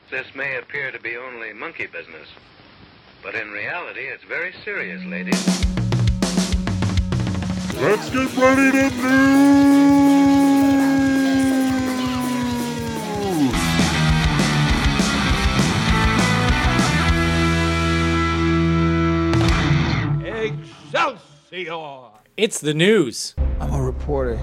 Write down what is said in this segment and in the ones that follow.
This may appear to be only monkey business, but in reality, it's very serious, ladies. Let's get ready to news! Excelsior! It's the news. I'm a reporter.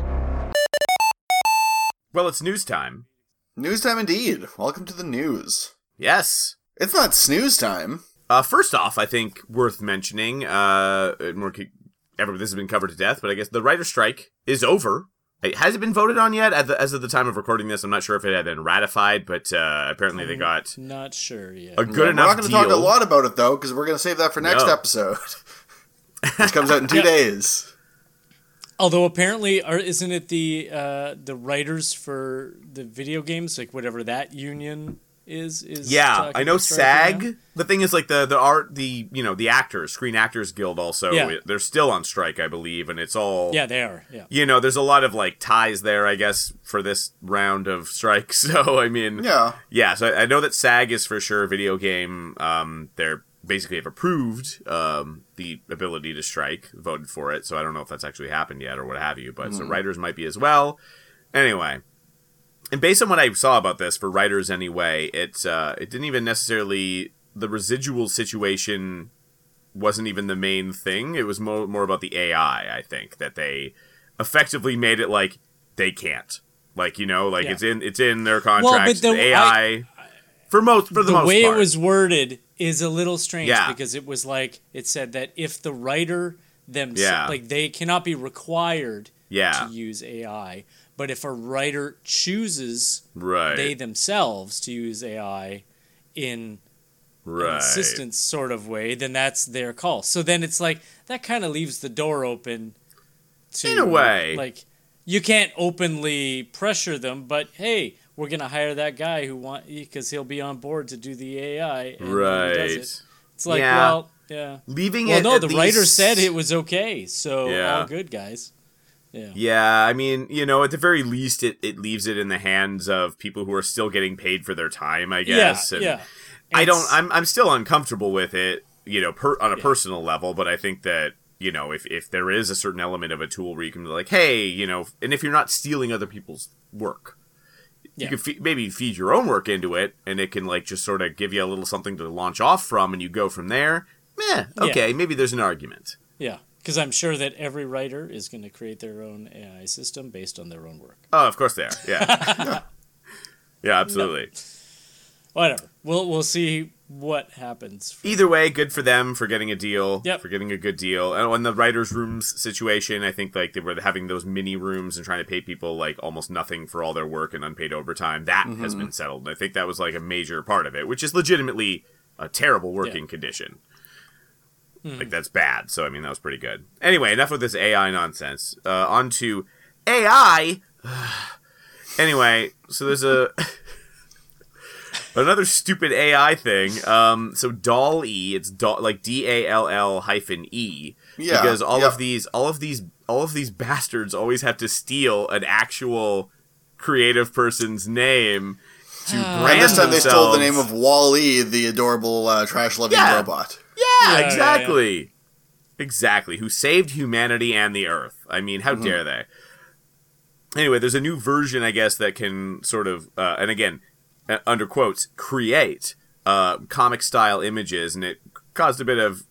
Well, it's news time. News time indeed. Welcome to the news. Yes. It's not snooze time. First off, I think worth mentioning, this has been covered to death, but I guess the writer's strike is over. Has it been voted on yet? As of the time of recording this, I'm not sure if it had been ratified, but apparently they got Not sure yet. a good enough deal. We're not going to talk a lot about it, though, because we're going to save that for next episode. Which comes out in 2 days. Although apparently, isn't it the writers for the video games, like whatever that union is? Yeah, I know SAG. Now? The thing is, like the actors, Screen Actors Guild, also they're still on strike, I believe, and it's all they are. Yeah, there's a lot of like ties there, I guess, for this round of strikes. So I mean, yeah. So I know that SAG is for sure video game. They're basically have approved the ability to strike, voted for it. So I don't know if that's actually happened yet or what have you. But so writers might be as well. Anyway. And based on what I saw about this, for writers anyway, it didn't even necessarily, the residual situation wasn't even the main thing. It was more about the AI, I think, that they effectively made it like they can't. Like, it's in their contracts. Well, but the AI, for the most part. The way it was worded is a little strange because it was like, it said that if the writer themselves, like they cannot be required to use AI. But if a writer chooses they themselves to use AI in an assistance sort of way, then that's their call. So then it's like, that kind of leaves the door open to... In a way. Like, you can't openly pressure them, but hey, we're going to hire that guy because he'll be on board to do the AI. And he does it. It's like, leaving it... Well, no, the least... writer said it was okay, so all good, guys. Yeah, I mean, at the very least, it leaves it in the hands of people who are still getting paid for their time, I guess. I'm still uncomfortable with it, on a personal level, but I think that, if there is a certain element of a tool where you can be like, hey, and if you're not stealing other people's work, you can maybe feed your own work into it, and it can, like, just sort of give you a little something to launch off from, and you go from there. Maybe there's an argument. Yeah. Because I'm sure that every writer is going to create their own AI system based on their own work. Oh, of course they are. Yeah. Yeah, absolutely. No. Whatever. We'll see what happens. Either way, good for them for getting a deal, for getting a good deal. And on the writers' rooms situation, I think like they were having those mini rooms and trying to pay people like almost nothing for all their work and unpaid overtime. That has been settled. And I think that was like a major part of it, which is legitimately a terrible working condition. Like, that's bad. So, I mean, that was pretty good. Anyway, enough of this AI nonsense. On to AI. Anyway, so there's another stupid AI thing. So DALL-E, it's like DALL-E. Yeah. Because all of these bastards always have to steal an actual creative person's name to brand and this time themselves. They stole the name of Wall-E, the adorable trash-loving robot. Yeah, exactly. Yeah. Exactly. Who saved humanity and the Earth. I mean, how dare they? Anyway, there's a new version, I guess, that can sort of, and again, under quotes, create comic-style images, and it caused a bit of,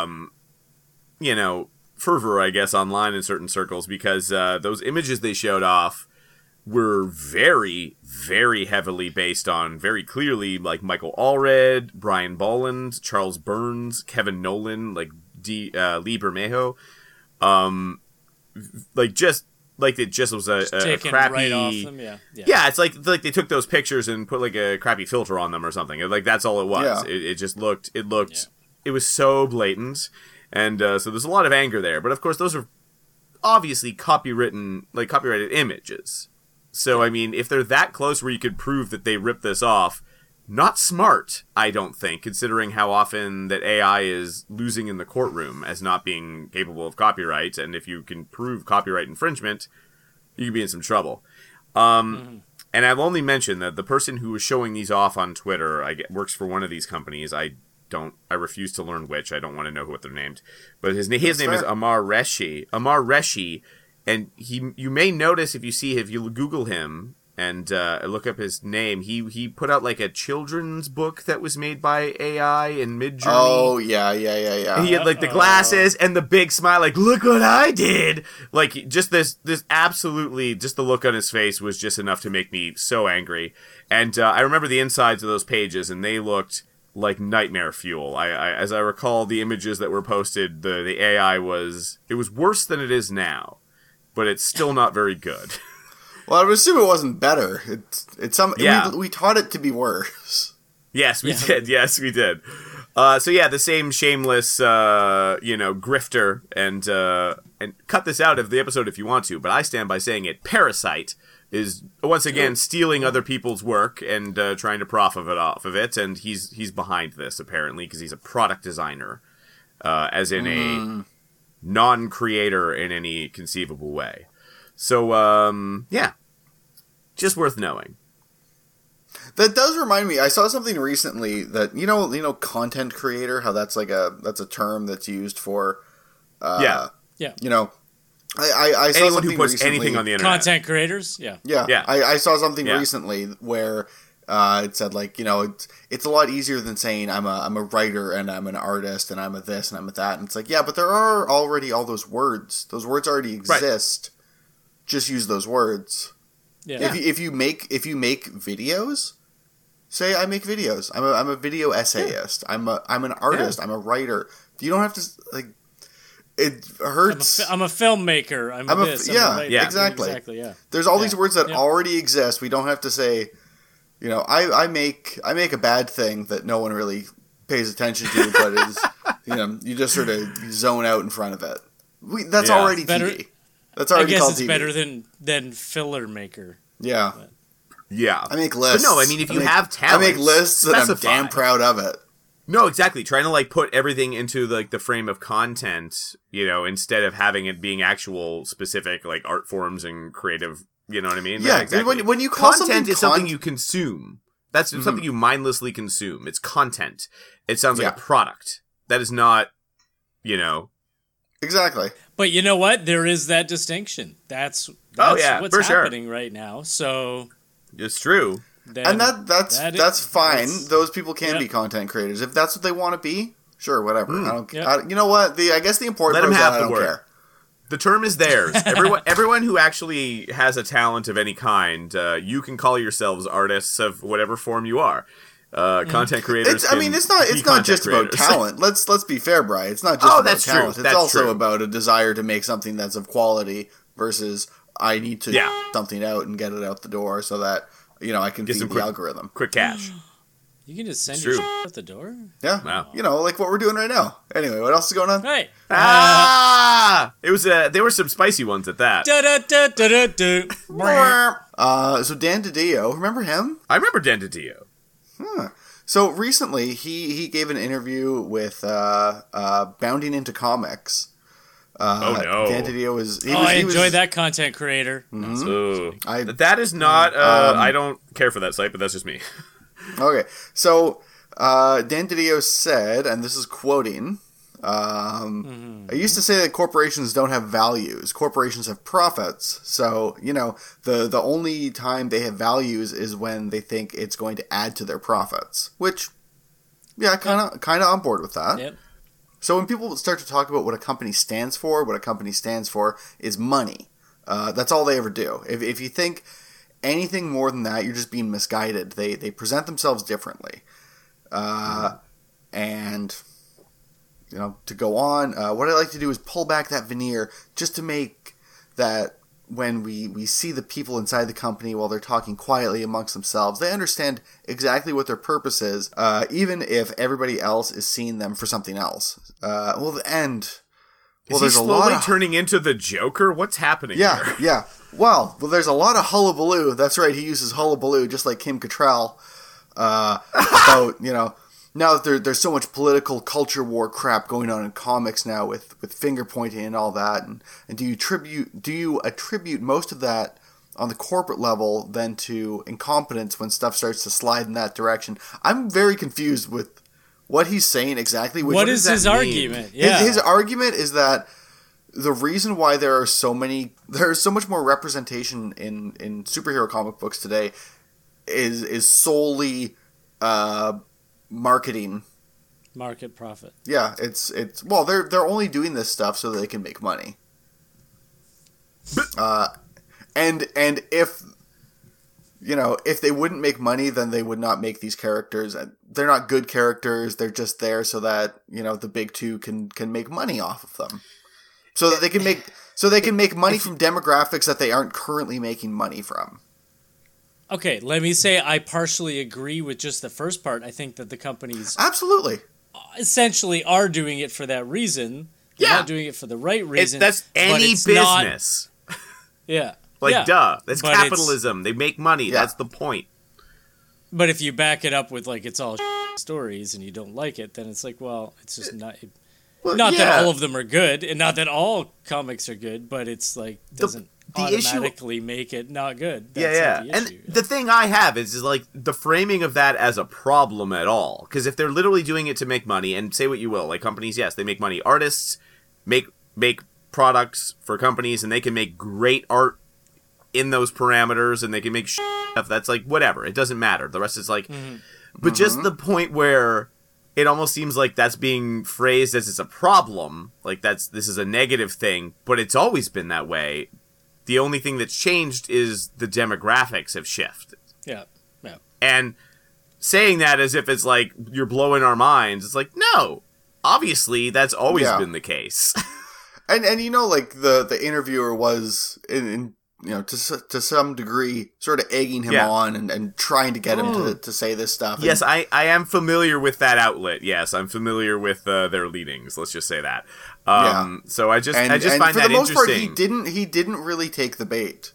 fervor, I guess, online in certain circles, because those images they showed off were very, very heavily based on, very clearly, like Michael Allred, Brian Bolland, Charles Burns, Kevin Nolan, like Lee Bermejo. It just was a crappy... right off them, yeah, it's like they took those pictures and put like a crappy filter on them or something. Like, that's all it was. Yeah. It just looked... It was so blatant. And so there's a lot of anger there. But of course, those are obviously copyrighted images. So, I mean, if they're that close where you could prove that they ripped this off, not smart, I don't think, considering how often that AI is losing in the courtroom as not being capable of copyright. And if you can prove copyright infringement, you could be in some trouble. And I'll only mention that the person who was showing these off on Twitter works for one of these companies. I refuse to learn which. I don't want to know what they're named. But his name is Amar Reshi. Amar Reshi, and you may notice if you Google him and look up his name, he put out like a children's book that was made by AI in Midjourney. Oh, yeah. He had like the glasses and the big smile, like, look what I did. Like, just this absolutely, just the look on his face was just enough to make me so angry. And I remember the insides of those pages, and they looked like nightmare fuel. I as I recall the images that were posted, the AI was worse than it is now, but it's still not very good. Well, I would assume it wasn't better. We taught it to be worse. Yes, we did. Yes, we did. So yeah, the same shameless, grifter, and cut this out of the episode if you want to, but I stand by saying it. Parasite is once again stealing other people's work and trying to profit off of it, and he's behind this apparently because he's a product designer, as in a non-creator in any conceivable way. So yeah, just worth knowing. That does remind me. I saw something recently that you know, content creator. How that's a term that's used for. Yeah. You know, I saw anyone something who puts recently, anything on the internet. Content creators. Yeah. I saw something recently where it said like, you know, it's a lot easier than saying I'm a writer and I'm an artist and I'm a this and I'm a that. And it's like, yeah, but there are already all those words. Those words already exist. Right. Just use those words. Yeah. If you make videos, say I make videos. I'm a video essayist. I'm an artist. I'm a writer. You don't have to like. It hurts. I'm a filmmaker. I'm a writer. Exactly. Yeah. There's all these words that already exist. We don't have to say. You know, I make a bad thing that no one really pays attention to, but is you just sort of zone out in front of it. That's already TV. That's already called TV. I guess it's better than filler maker. Yeah. But. Yeah. I make lists. But no, I mean, if you have talent, I make lists and I'm damn proud of it. No, exactly. Trying to like put everything into like the frame of content, instead of having it being actual specific like art forms and creative, you know what I mean? Yeah, exactly. When you call content is something you consume. That's something you mindlessly consume. It's content. It sounds like a product. That is not, Exactly. But you know what? There is that distinction. That's what's happening right now. So it's true. And that's fine. Those people can be content creators. If that's what they want to be, sure, whatever. I don't care. You know what? I guess the important part is that I don't care. The term is theirs. Everyone who actually has a talent of any kind, you can call yourselves artists of whatever form you are. Content creators. It's not just about talent. Let's be fair, Brian. It's not just about talent. It's also about a desire to make something that's of quality versus I need to get something out and get it out the door so that I can feed the algorithm. Quick cash. You can just send your shit out the door? Yeah. Wow. Like what we're doing right now. Anyway, what else is going on? Right. It was there were some spicy ones at that. So Dan DiDio, remember him? I remember Dan DiDio. So recently he gave an interview with Bounding Into Comics. Oh no! Dan DiDio was. I enjoyed that content creator. Mm-hmm. That is not. I don't care for that site, but that's just me. Okay, so Dan DiDio said, and this is quoting: "I used to say that corporations don't have values. Corporations have profits. So the only time they have values is when they think it's going to add to their profits. Which, kind of on board with that." Yep. So when people start to talk about what a company stands for is money. That's all they ever do. If you think anything more than that, you're just being misguided. They present themselves differently. And, to go on, what I like to do is pull back that veneer just to make that when we see the people inside the company while they're talking quietly amongst themselves, they understand exactly what their purpose is, even if everybody else is seeing them for something else. Is he slowly turning into the Joker? What's happening here? Yeah. Well, there's a lot of hullabaloo. That's right, he uses hullabaloo, just like Kim Cattrall, about, now that there's so much political culture war crap going on in comics now with finger pointing and all that, and do you attribute most of that on the corporate level than to incompetence when stuff starts to slide in that direction. I'm very confused with what he's saying exactly. What is his argument? Yeah. His argument is that the reason why there's so much more representation in superhero comic books today is solely marketing. Market profit. Yeah, it's well, they're only doing this stuff so that they can make money. And if if they wouldn't make money, then they would not make these characters. They're not good characters. They're just there so that the big two can make money off of them, so that they can make money from demographics that they aren't currently making money from. Okay, let me say I partially agree with just the first part. I think that the companies absolutely essentially are doing it for that reason. They're not doing it for the right reason. That's any business. Yeah. Duh. That's capitalism. They make money. Yeah. That's the point. But if you back it up with, it's all stories and you don't like it, then it's well, it's just not... Not that all of them are good, and not that all comics are good, but it's, doesn't automatically make it not good. That's the issue. And the thing I have is the framing of that as a problem at all. Because if they're literally doing it to make money, and say what you will, companies, yes, they make money. Artists make products for companies, and they can make great art in those parameters, and they can make stuff that's whatever. It doesn't matter. The rest is but just the point where it almost seems like that's being phrased as it's a problem, this is a negative thing, but it's always been that way. The only thing that's changed is the demographics have shifted. Yeah. And saying that as if it's you're blowing our minds, it's no, obviously that's always been the case. And the interviewer was in to some degree sort of egging him on and trying to get him to say this stuff. Yes, I am familiar with that outlet. Yes, I'm familiar with their leanings. Let's just say that. So I just find that interesting. For the most part, he didn't really take the bait.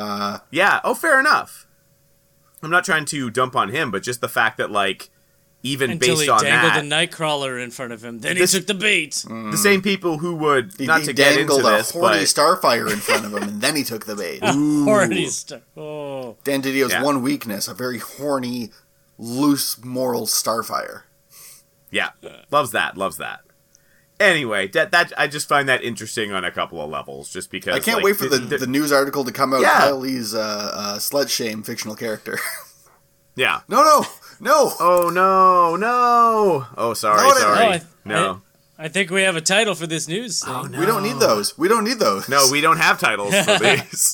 Fair enough. I'm not trying to dump on him, but just the fact that even until based on that, he dangled a Nightcrawler in front of him. Then he took the bait. The same people who would not to get into this, but he dangled a horny Starfire in front of him, and then he took the bait. Horny Dan Didio's one weakness: a very horny, loose moral Starfire. Yeah, loves that. Anyway, that I just find that interesting on a couple of levels, just because I can't wait for the news article to come out. Kyle Lee's slut shame fictional character. Yeah. No. Oh, no. Oh, sorry. No. I think we have a title for this news thing. Oh, no. We don't need those. No, we don't have titles for these.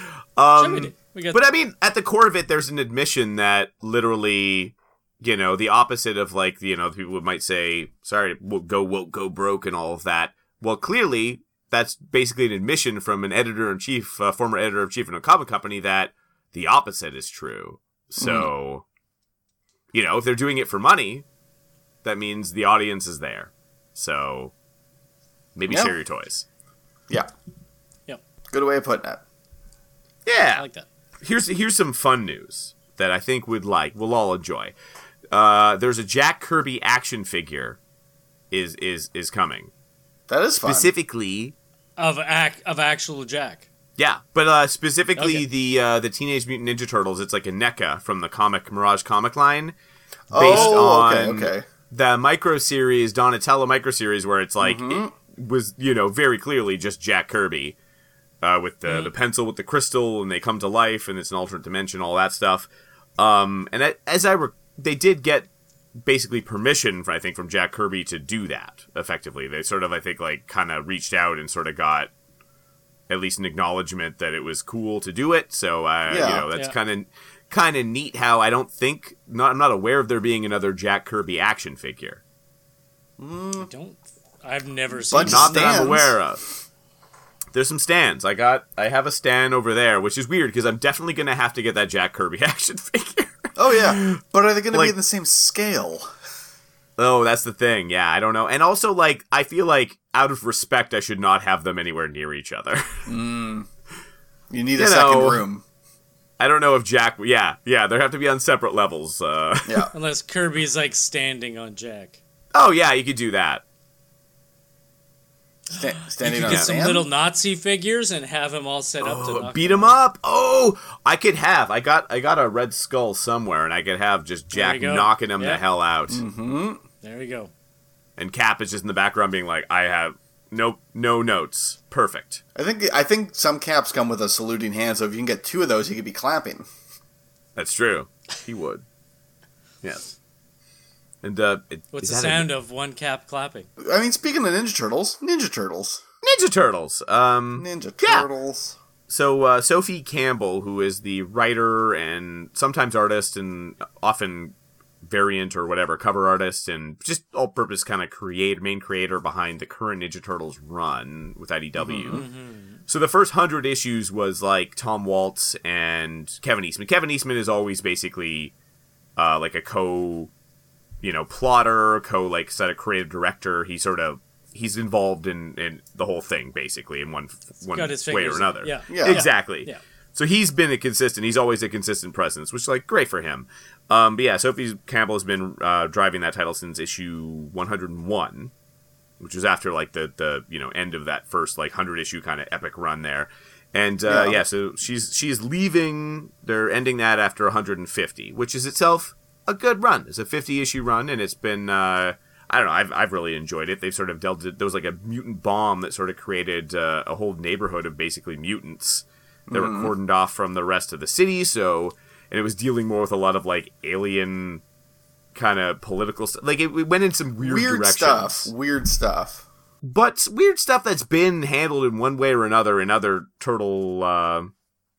But I mean, at the core of it, there's an admission that literally, the opposite of the people might say, sorry, go broke and all of that. Well, clearly, that's basically an admission from an editor-in-chief, former editor-in-chief in a comic company, that the opposite is true. So, if they're doing it for money, that means the audience is there. So, maybe share your toys. Yeah. Yep. Good way of putting it. Yeah. I like that. Here's some fun news that I think we'll all enjoy. There's a Jack Kirby action figure is coming. That is fun. Specifically of actual Jack. Yeah, but specifically the Teenage Mutant Ninja Turtles. It's a NECA from the Mirage comic line, based on the micro series, Donatello micro series, where it's it was very clearly just Jack Kirby with the pencil with the crystal, and they come to life, and it's an alternate dimension, all that stuff. They did get basically permission, I think, from Jack Kirby to do that effectively. They sort of, I think, kind of reached out and sort of got at least an acknowledgement that it was cool to do it. So, that's kind of neat how I'm not aware of there being another Jack Kirby action figure. I've never seen not that I'm aware of. There's some stands. I have a stand over there, which is weird because I'm definitely going to have to get that Jack Kirby action figure. Oh, yeah. But are they going to be in the same scale? Oh, that's the thing. Yeah, I don't know. And also, I feel out of respect, I should not have them anywhere near each other. You need a second room. I don't know if Jack... Yeah, they have to be on separate levels. Yeah. Unless Kirby's, standing on Jack. Oh, yeah, you could do that. Standing you on get a some stand? little Nazi figures and have him all set up to knock beat him up. Oh, I could have. I got a Red Skull somewhere, and I could have just Jack knocking him the hell out. Mm-hmm. There we go. And Cap is just in the background being like, I have no notes. Perfect. I think some Caps come with a saluting hand, so if you can get 2 of those, he could be clapping. That's true. He would. Yes. And what's the sound of one Cap clapping? I mean, speaking of Ninja Turtles. Ninja Turtles. Ninja Turtles. So Sophie Campbell, who is the writer and sometimes artist and often variant or whatever cover artist and just all-purpose kind of main creator behind the current Ninja Turtles run with IDW. Mm-hmm. So the first 100 issues was like Tom Waltz and Kevin Eastman. Kevin Eastman is always basically like a plotter, set of creative director. He's involved in the whole thing basically in one way or another. Yeah. Exactly. Yeah. So he's been he's always a consistent presence, which is great for him. But yeah, Sophie Campbell has been driving that title since issue 101, which was after the end of that first 100 issue kind of epic run there. And so she's leaving. They're ending that after 150, which is itself a good run. It's a 50-issue run, and it's been I don't know. I've really enjoyed it. They've sort of dealt it. There was a mutant bomb that sort of created a whole neighborhood of basically mutants that were cordoned off from the rest of the city. And it was dealing more with a lot of alien kind of political stuff. It went in some weird directions. Weird stuff. But weird stuff that's been handled in one way or another in other Turtle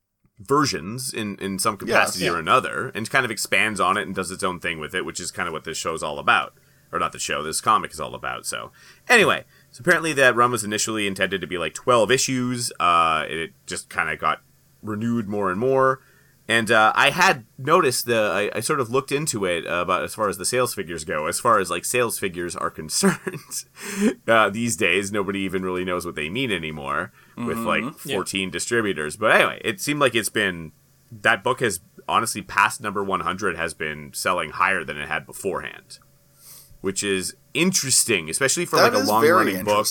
versions in some capacity or another, and kind of expands on it and does its own thing with it, which is kind of what this show's all about. Or not the show, this comic is all about. So anyway, apparently that run was initially intended to be 12 issues. It just kind of got renewed more and more. And I had noticed I sort of looked into it about as far as the sales figures go. As far as sales figures are concerned, these days nobody even really knows what they mean anymore with 14 distributors. But anyway, it seemed like that book has honestly past number 100 has been selling higher than it had beforehand, which is interesting, especially for a long running book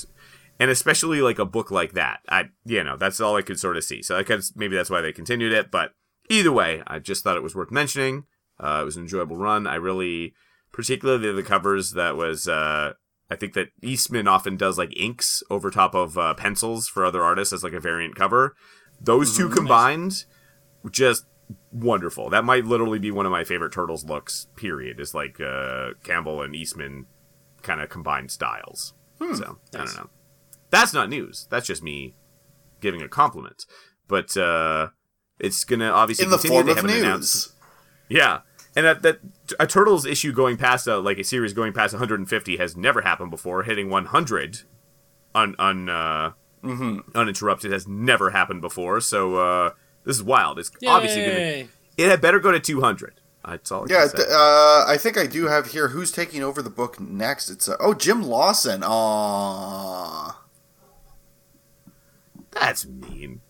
and especially a book like that. That's all I could sort of see. So maybe that's why they continued it, but. Either way, I just thought it was worth mentioning. It was an enjoyable run. I really, particularly the covers, that was, I think that Eastman often does inks over top of pencils for other artists as a variant cover. Those two combined, just wonderful. That might literally be one of my favorite Turtles looks, period, is Campbell and Eastman kind of combined styles. So, nice. I don't know. That's not news. That's just me giving a compliment. But, it's going to obviously in the continue. form of news. Yeah. And that a Turtles issue going past, a series going past 150 has never happened before. Hitting 100 uninterrupted has never happened before. So this is wild. It's obviously going to... It had better go to 200. That's all I can say. I think I do have here who's taking over the book next. It's Jim Lawson. Aww. That's mean.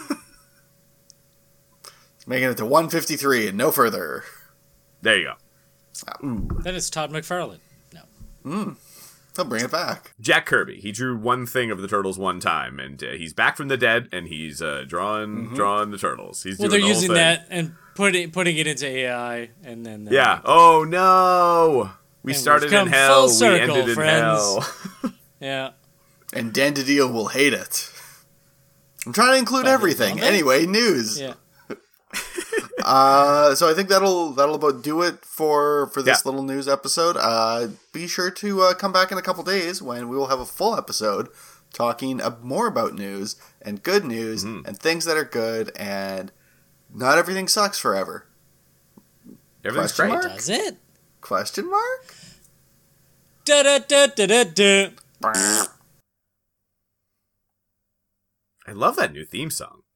Making it to 153 and no further. There you go. Ooh. That is Todd McFarlane. No. He'll bring it back. Jack Kirby. He drew one thing of the Turtles one time, and he's back from the dead, and he's drawing the Turtles. He's doing they're the whole using thing. that and putting it into AI, and then Oh no! We started in hell. Full circle, we ended friends. in hell. Yeah. And Dan DiDio will hate it. I'm trying to include everything. Anyway, news. Yeah. So I think that'll about do it for this little news episode. Be sure to come back in a couple days when we will have a full episode talking more about news and good news and things that are good, and not everything sucks forever. Everything's great. Mark? Does it? Question mark? Da da da da da da. I love that new theme song.